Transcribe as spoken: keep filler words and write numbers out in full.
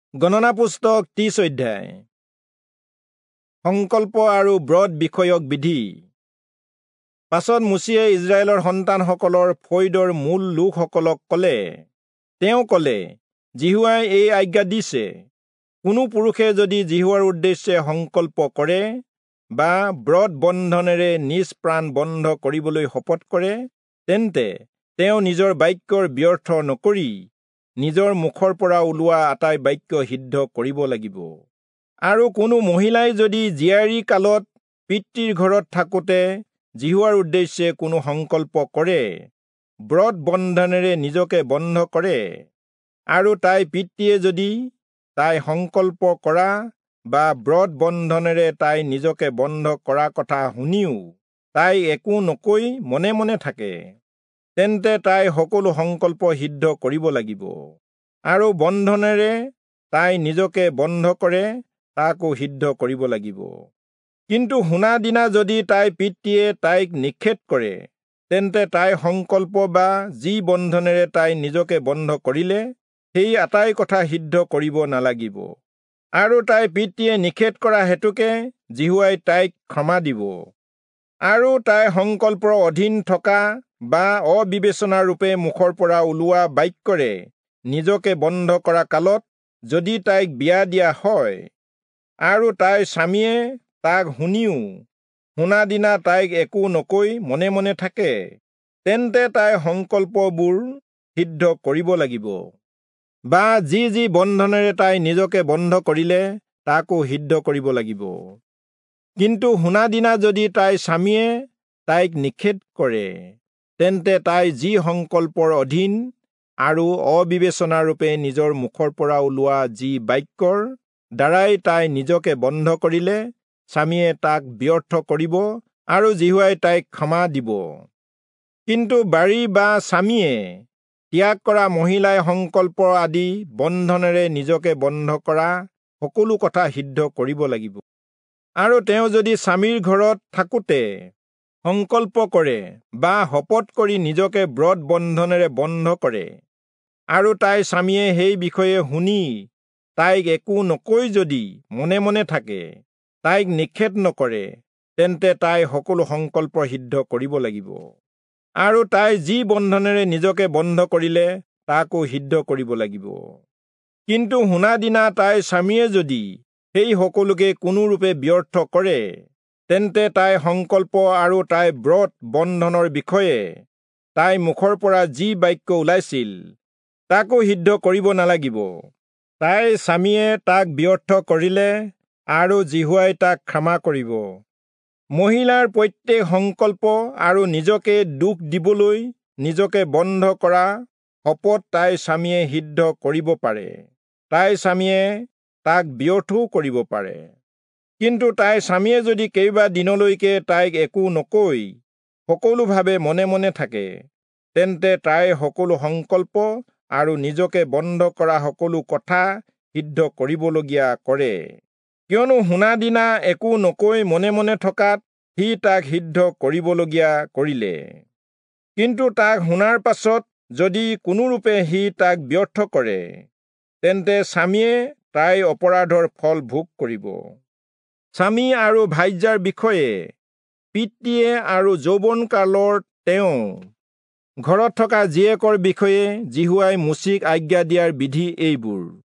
গণনা পুস্তক ত্ৰিশ অধ্যায়। সংকল্প আৰু ব্ৰত বিষয়ক বিধি। পাছত মুচিয়ে ইজৰাইলৰ সন্তানসকলৰ ফৈদৰ মূল লোকসকলক ক'লে, তেওঁ ক'লে, জিহুৱাই এই আজ্ঞা দিছে, কোনো পুৰুষে যদি জিহুৱাৰ উদ্দেশ্যে সংকল্প কৰে বা ব্ৰত বন্ধনেৰে নিজ প্ৰাণ বন্ধ কৰিবলৈ শপত কৰে, তেন্তে তেওঁ নিজৰ বাক্যৰ ব্যৰ্থ নকৰি নিজৰ মুখৰ পৰা ওলোৱা আটাই বাক্য সিদ্ধ কৰিব লাগিব। আৰু কোনো মহিলাই যদি জীয়াৰী কালত পিতৃৰ ঘৰত থাকোঁতে জিহুৱাৰ উদ্দেশ্যে কোনো সংকল্প কৰে, ব্ৰত বন্ধনেৰে নিজকে বন্ধ কৰে, আৰু তাই পিতৃয়ে যদি তাই সংকল্প কৰা বা ব্ৰত বন্ধনেৰে তাই নিজকে বন্ধ কৰা কথা শুনিও তাই একো নকৈ মনে মনে থাকে, তেন্তে তাই সকলো সংকল্প সিদ্ধ কৰিব লাগিব। আৰু বন্ধনেৰে তাই নিজকে বন্ধ কৰে, তাকো সিদ্ধ কৰিব লাগিব। কিন্তু শুনা দিনা যদি তাই পিতৃয়ে তাইক নিষেধ কৰে, তেন্তে তাই সংকল্প বা যি বন্ধনেৰে তাই নিজকে বন্ধ কৰিলে, সেই আটাই কথা সিদ্ধ কৰিব নালাগিব। আৰু তাই পিতৃয়ে নিষেধ কৰা হেতুকে জিহুৱাই তাইক ক্ষমা দিব। আৰু তাই সংকল্পৰ অধীন থকা বা অবিবেচনা ৰূপে মুখৰ পৰা ওলোৱা বাক্যৰে নিজকে বন্ধ কৰা কালত যদি তাইক বিয়া দিয়া হয়, আৰু তাইৰ স্বামীয়ে তাক শুনিও শুনা দিনা তাইক একো নকৈ মনে মনে থাকে, তেন্তে তাই সংকল্পবোৰ সিদ্ধ কৰিব লাগিব। বা যি যি বন্ধনেৰে তাই নিজকে বন্ধ কৰিলে, তাকো সিদ্ধ কৰিব লাগিব। কিন্তু শুনা দিনা যদি তাইৰ স্বামীয়ে তাইক নিষেধ কৰে, তেন্তে তাই যি সংকল্পৰ অধীন আৰু অবিবেচনা ৰূপে নিজৰ মুখৰ পৰা ওলোৱা যি বাক্যৰ দ্বাৰাই তাই নিজকে বন্ধ কৰিলে, স্বামীয়ে তাক ব্যৰ্থ কৰিব আৰু জিহুৱাই তাইক ক্ষমা দিব। কিন্তু বাৰী বা স্বামীয়ে ত্যাগ কৰা মহিলাই সংকল্প আদি বন্ধনেৰে নিজকে বন্ধ কৰা সকলো কথা সিদ্ধ কৰিব লাগিব। আৰু তেওঁ যদি স্বামীৰ ঘৰত থাকোঁতে সংকল্প কৰে বা শপত কৰি নিজকে ব্ৰত বন্ধনেৰে বন্ধ কৰে, আৰু তাইৰ স্বামীয়ে সেই বিষয়ে শুনি তাইক একো নকৈ যদি মনে মনে থাকে, তাইক নিষেধ নকৰে, তেন্তে তাই সকলো সংকল্প সিদ্ধ কৰিব লাগিব। আৰু তাই যি বন্ধনেৰে নিজকে বন্ধ কৰিলে, তাকো সিদ্ধ কৰিব লাগিব। কিন্তু শুনা দিনা তাইৰ স্বামীয়ে যদি সেই সকলোকে কোনোৰূপে ব্যৰ্থ কৰে, তেন্তে তাই সংকল্প আৰু তাই ব্ৰত বন্ধনৰ বিষয়ে তাই মুখৰ পৰা যি বাক্য ওলাইছিল, তাকো সিদ্ধ কৰিব নালাগিব। তাইৰ স্বামীয়ে তাক ব্যৰ্থ কৰিলে আৰু জিহুৱাই তাক ক্ষমা কৰিব। মহিলাৰ প্ৰত্যেক সংকল্প আৰু নিজকে দুখ দিবলৈ নিজকে বন্ধ কৰা শপত তাইৰ স্বামীয়ে সিদ্ধ কৰিব পাৰে। তাইৰ স্বামীয়ে তাক ব্যৰ্থও কৰিব পাৰে। কিন্তু তাইৰ স্বামীয়ে যদি কেইবা দিনলৈকে তাইক একো নকৈ সকলোভাৱে মনে মনে থাকে, তেন্তে তাইৰ সকলো সংকল্প আৰু নিজকে বন্ধ কৰা সকলো কথা সিদ্ধ কৰিবলগীয়া কৰে। কিয়নো শুনা দিনা একো নকৈ মনে মনে থকাত সি তাক সিদ্ধ কৰিবলগীয়া কৰিলে। কিন্তু তাক শুনাৰ পাছত যদি কোনোৰূপে সি তাক ব্যৰ্থ কৰে, তেন্তে স্বামীয়ে তাইৰ অপৰাধৰ ফল ভোগ কৰিব। স্বামী আৰু ভাৰ্যাৰ বিষয়ে পিতৃয়ে আৰু যৌৱনকালৰ তেওঁ ঘৰত থকা জীয়েকৰ বিষয়ে জিহুৱাই মুচিক আজ্ঞা দিয়াৰ বিধি এইবোৰ।